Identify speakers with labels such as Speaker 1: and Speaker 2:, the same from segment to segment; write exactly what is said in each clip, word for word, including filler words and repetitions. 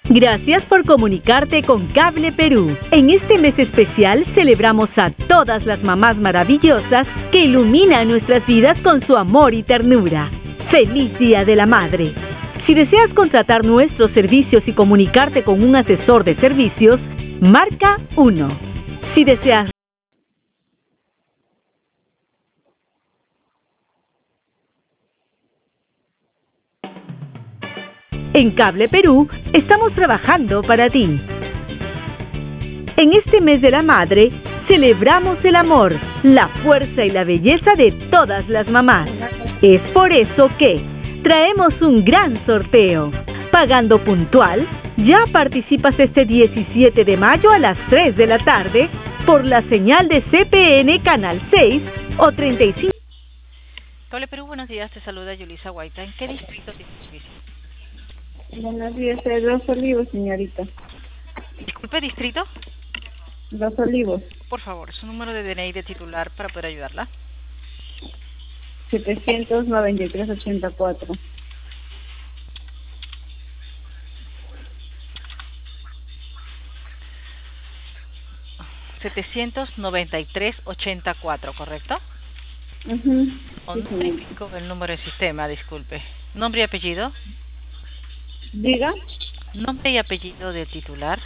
Speaker 1: Gracias por comunicarte con Cable Perú. En este mes especial celebramos a todas las mamás maravillosas que iluminan nuestras vidas con su amor y ternura. ¡Feliz Día de la Madre! Si deseas contratar nuestros servicios y comunicarte con un asesor de servicios, marca uno. Si deseas En Cable Perú estamos trabajando para ti. En este mes de la madre, celebramos el amor, la fuerza y la belleza de todas las mamás. Es por eso que traemos un gran sorteo. Pagando puntual, ya participas este diecisiete de mayo a las tres de la tarde por la señal de C P N Canal seis o treinta y cinco.
Speaker 2: Cable Perú, buenos días, te saluda Yulisa Guaita. ¿En qué distrito tienes servicio?
Speaker 3: Buenos días, eh, Los Olivos, señorita.
Speaker 2: Disculpe, ¿distrito?
Speaker 3: Los Olivos.
Speaker 2: Por favor, su número de D N I de titular para poder ayudarla.
Speaker 3: setecientos noventa y tres ochenta y cuatro.
Speaker 2: setecientos noventa y tres ochenta y cuatro, ¿correcto?
Speaker 3: Uh-huh.
Speaker 2: Sí, el número de sistema, disculpe. ¿Nombre y apellido?
Speaker 3: Diga.
Speaker 2: ¿Nombre y apellido del titular?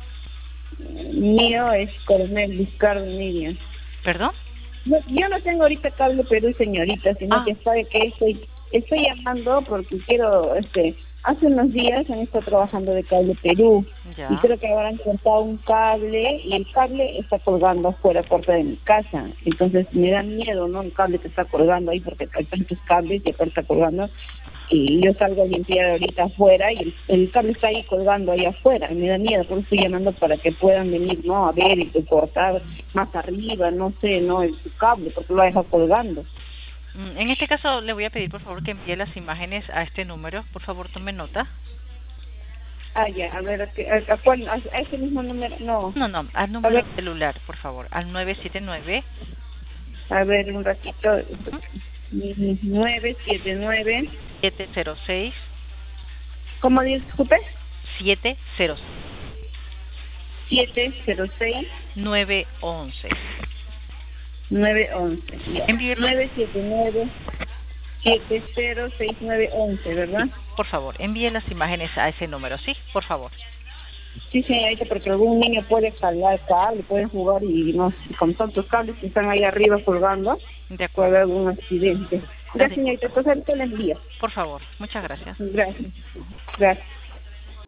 Speaker 3: Mío es Coronel Vizcardo Nidia.
Speaker 2: ¿Perdón?
Speaker 3: No, yo no tengo ahorita Cable Perú, señorita, sino
Speaker 2: ah.
Speaker 3: que sabe que estoy estoy llamando porque quiero, este, hace unos días han estado trabajando de Cable Perú.
Speaker 2: Ya.
Speaker 3: Y creo que habrán cortado un cable y el cable está colgando afuera, puerta de mi casa. Entonces me da miedo, ¿no? El cable que está colgando ahí porque hay tantos cables y aparte está colgando. Y yo salgo a limpiar ahorita afuera y el, el cable está ahí colgando ahí afuera. Me da miedo, por eso estoy llamando para que puedan venir, ¿no? A ver y cortar más arriba, no sé, ¿no? El cable, porque lo ha dejado colgando.
Speaker 2: En este caso le voy a pedir por favor que envíe las imágenes a este número. Por favor, tome nota.
Speaker 3: Ah, ya, a ver, ¿a, a, cuál, a, a ese mismo número? No.
Speaker 2: No, no, al número celular, por favor, al nueve siete nueve.
Speaker 3: A ver, un ratito. Uh-huh. nueve siete nueve.
Speaker 2: siete cero seis.
Speaker 3: ¿Cómo disculpe?
Speaker 2: siete cero seis.
Speaker 3: siete cero seis.
Speaker 2: nueve once.
Speaker 3: nueve once. nueve siete nueve. siete cero seis nueve once, ¿verdad?
Speaker 2: Sí, por favor, envíe las imágenes a ese número, ¿sí? Por favor.
Speaker 3: Sí, señorita, porque algún niño puede jalar cable, puede jugar y no con tantos cables que están ahí arriba colgando,
Speaker 2: de acuerdo,
Speaker 3: puede haber algún accidente. Gracias, señorita, pues ahorita le envío.
Speaker 2: Por favor, muchas gracias.
Speaker 3: Gracias. Gracias.